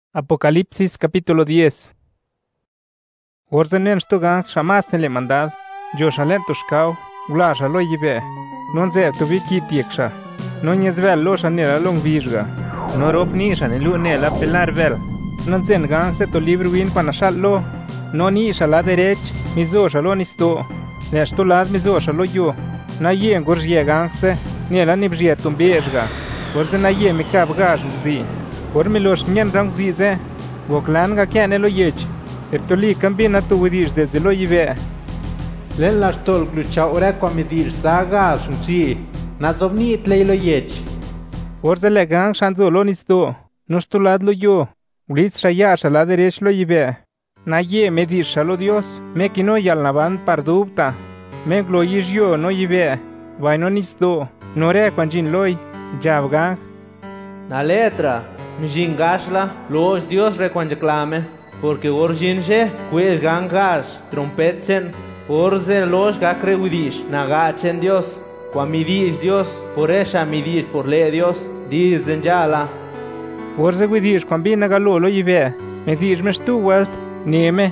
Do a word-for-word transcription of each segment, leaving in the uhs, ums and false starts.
Apocalipsis capítulo diez. Orzanen stugan shamas nele mandad, yo shalen tushkau, gula shalo yibe, non ze tu viki tieksha, non yezvel lo shanela long virga, no rob ni shanelu nela pelar vel, non zen gang se to libro win panashal lo, no ni shala derech, mizo shalo nisto, le shto lad mizo shalo yo, na ye ngorje gang se, nela nibje tumbejga, orzena ye mikab gash zi. Por mi los nyen rang zize, woklan ga kene lo yech, ertoli kambina tu widish desde lo yive. Len las tol glucha ora kwamidir saga sunchi, nazovni tlei lo yech. Orze le gang shanzo lo nisto, nostulad lo yo, ulitz shaya shala deresh lo yive. Na ye me dir shalo Dios, me kino yal naban pardubta, me glo yish yo no yive, vaino nisto, nore kwanjin loy, jav gang. Na letra, Mijingashla, los Dios reconjeclame, porque orjinje, pues gangas, trompetchen, orze los gacreudish, nagachen Dios, cuamidis Dios, por esa midis por le Dios, dicen jala. Orze guidish, cuambina galo lo yive, me dish mestu welt, neme.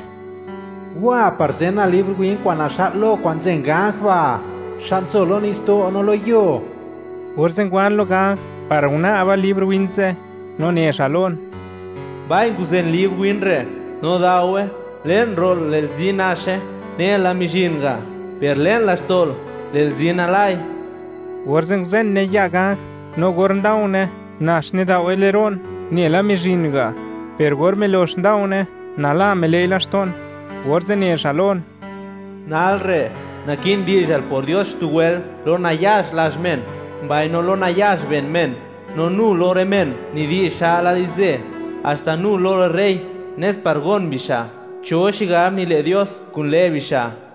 Wa parzena libro win kwanashat lo kwanzen gangwa, shanzo lo nisto no lo yo. Orze guan lo gang, para una aba libro winse, no ne shalon. Bain kuzen lib winre, no dawe, len rol lel zinashe, ne la mijinga, per len la stol, lel zinalai. Orzen kuzen ne yaga, no gorn daune, nash ne dawe leron, ne la mijinga, per gor me los daune, na la me le la ston, orzen ne shalon. Nalre, nakin dijal por Dios tuwel, lo nayash las men, bain no lo nayash ben men. No nu lore men, ni di shala dice, hasta nu lore rey, nes pargon bisha, choshiga ni le Dios kun le bisha.